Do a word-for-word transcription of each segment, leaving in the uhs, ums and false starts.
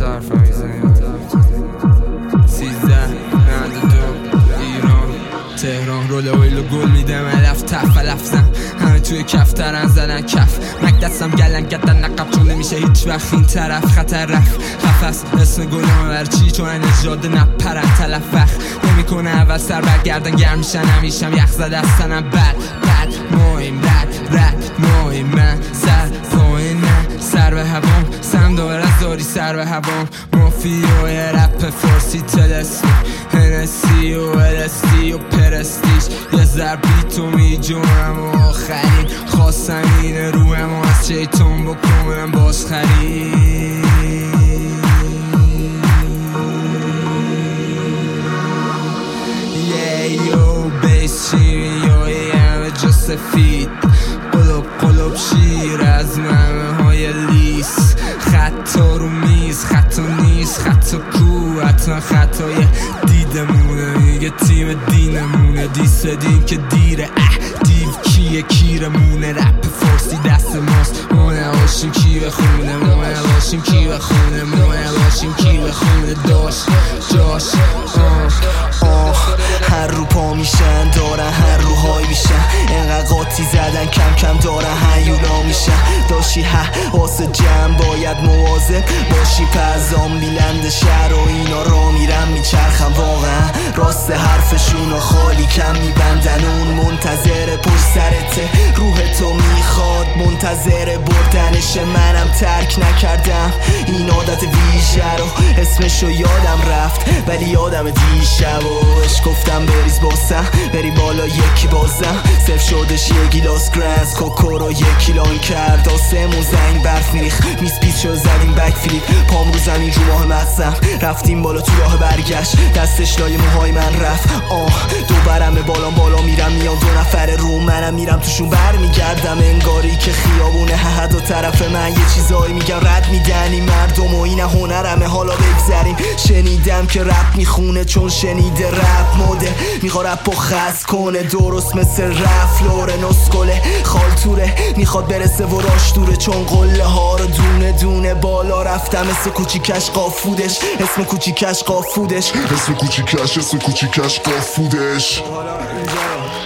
حرف هم میزنیم سیزده نهنده دو ایران تهران رول اویل و گل میده ملف تف لفظم همه توی کفترن زدن کف مک دستم گلن گدن نقب چون نمیشه هیچ وقت این طرف خطر رفت خفص اسم گلم برچی چون این اجاده نپرن تلف وقت نمیکنه اول سر برگردن گرم میشن همیشم یخ زده از تنم بد بد مهم رد رد مهم من سر پایین نه سر به هوام سم داره از داری سر به هوام مافیای رپ فارسی تلسمی هنسی و الستی و پرستیش یه ضربی تو میجونم و آخرین خواستم اینه رویم و از شیطان بکنم باز خرید یه یو بیس شیرین یا یه همه جا سفید قلوب قلوب شیر از مهمه های لیس خطا رو میز خطا نیست خطا کو حتما خطای دیدمونه میگه تیم دینمونه دیس دین که دیره اه دیو کیه کیرمونه رپ فارسی دست ماست ما نباشیم کی بخونه ما نباشیم کی بخونه ما نباشیم کی بخونه داشت جاش آه آه هر رو پا میشن دارن هر رو های میشن اینقدر قاطی زدن کم کم دارن هیولا میشن داشی ها واسه جمع باید مواظب باشی پرزام بیلند شهر و اینا را میرم میچرخم واقعا راست حرفشون رو خالی کم میبندن اون منتظر پشت سرته روح تو میخواد منتظر بردنش منم ترک نکردم این عادت ویژه رو اسمشو یادم رفت ولی یادم دیشب و اش گفتم بریز باسم بری بالا یکی بازم صرف شدش یه گیلاس گرنز کوکو رو یکی لان کرد آسمون زنگ برف میریخ میز پیچ شد زدیم بک فلیپ پام رو زمین رو ماه مقصم رفتیم بالا تو راه برگشت دستش لای موهای من رفت آه دو برمه بالا بالا میرم میان دو نفر رو منم میرم توشون بر میگردم انگاری که خیابونه هه دو طرف من یه چیزایی میگم رد میدن این مردم و این هنرمه حالا بگذریم شنیدم که رپ میخونه چون شنیده رپ موده میخوا رپ و خست کنه درست مثل رف لوره نسکله خالتوره میخواد برسه و راش دوره چون قله ها رو دونه دونه بالا رفتم اسم کوچیکش قافودش اسم کوچیکش قافودش اسم کوچیکش اسم کوچیکش قافودش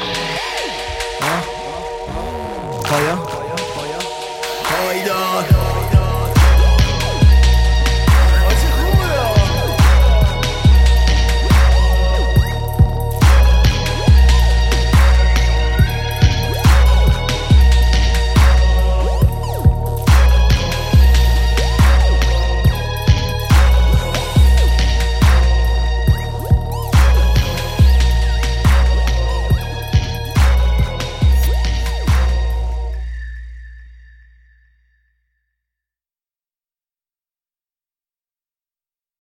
پایا پایدار